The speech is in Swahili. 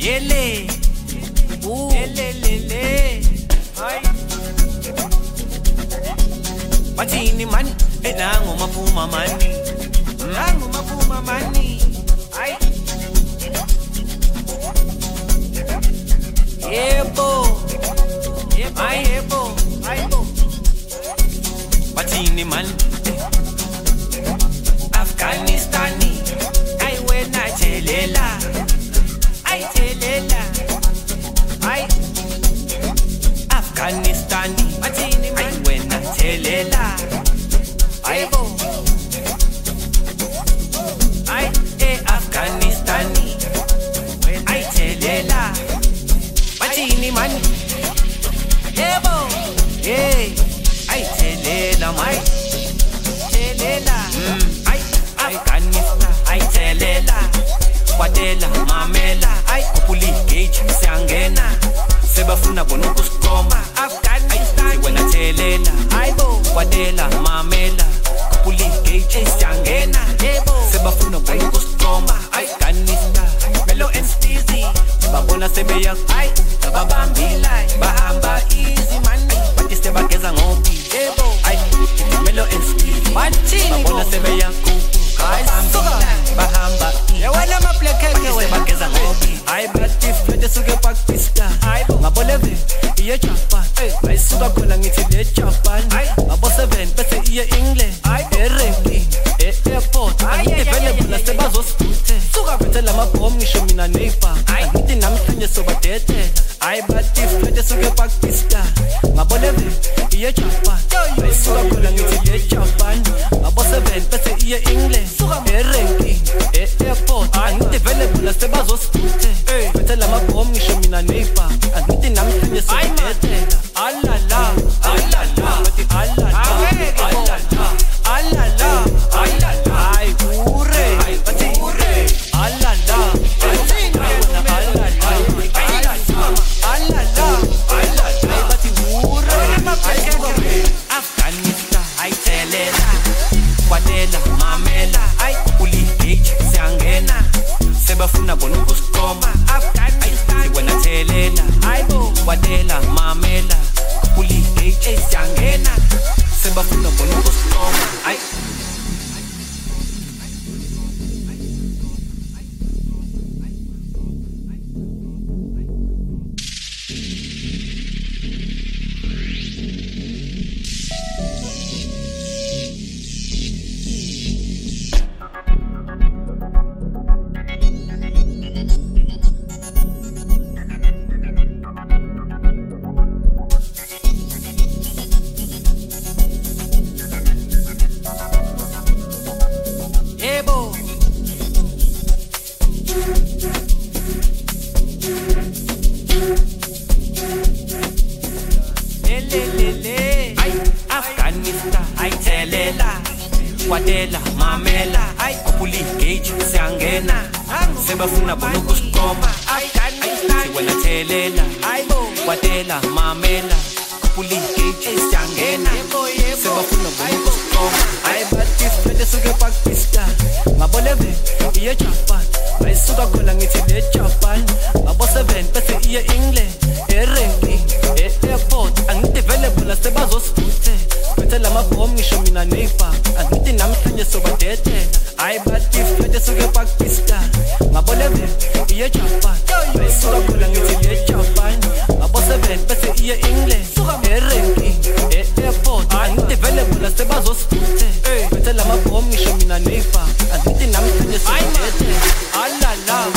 Yele, yelelele, ay. Bathini man, nangu maphuma mani, nangu maphuma mani, ay. Yebo, ay yebo, aybo. Bathini man, Afghanistani, ay wena chelela, ay chelela, ay. Afghanistani, bathini man, ay wena chelela, aybo. Ay Afghanistani, ay chelela, bathini man, yebo, hey, ay chelela man, chelela, ay Afghanistan, ay chelela, kwadela mamela, ay kupuli gauge siyangena, sebafuna bona ukusikoma, Afghanistan, wena chelela, aybo, kwadela mamela, kupuli gauge siyangena, yebo, sebafuna bona ukusikoma, Afghanistan, Melo and Steezy, babona sebeya, ay babambila, bahamba easy money, bathi sebageza ngobi, yebo, ay Melo and Steezy, bathini babona sebeya bahamba yewena maplekeke sebageza ngobi hayi bathi flete suke Pakistan ngaboleve iye Japan ayisuka khona ngithi le Japan ngabo 7 bese iye England eranking airport available sebazosibuthe suka bethe lamabhom ngisho mina neighbor ngithi namhlanje sobadethe hayi bathi flete suke Pakistan ngaboleve iye Japan ayisuka khona ngithi le Japan ngabo 7 bese iye England eranking airport angithi available sebazosibuthe bethe lamabhom ngisho mina neighbor angithi namhlanje sobadethe alala bathi alala ay ure bathi ure alala Afghanistan ay chelela kwadela mamela ay uligage siyangena sebafuna bona ukusikoma Afghanistan wena chelela aybo kwadela mamela uligage siyangena sebafuna bona ukusikoma ay kwadela mamela ay kupuli gauge siyangena sebafuna bona ukusikoma Afghanistan wena chelela aybo kwadela mamela kupuli gauge siyangena sebafuna bona ukusikoma ay bathi flete suke Pakistan ngaboleve iye Japan ayisuka khona ngithi le Japan ngabo 7 bese iye England eranking airport angithi available sebazosibuthe bethe lamabhom ngisho mina neighbor angithi namhlanje sobadethe hayi bathi flete suke Pakistan ngaboleve iye Japan ayisuka khona ngithi le Japan ngabo 7 bese iye England eranking airport angithi available sebazosibuthe bethe lamabhom ngisho mina neighbor angithi namhlanje sobadethe alala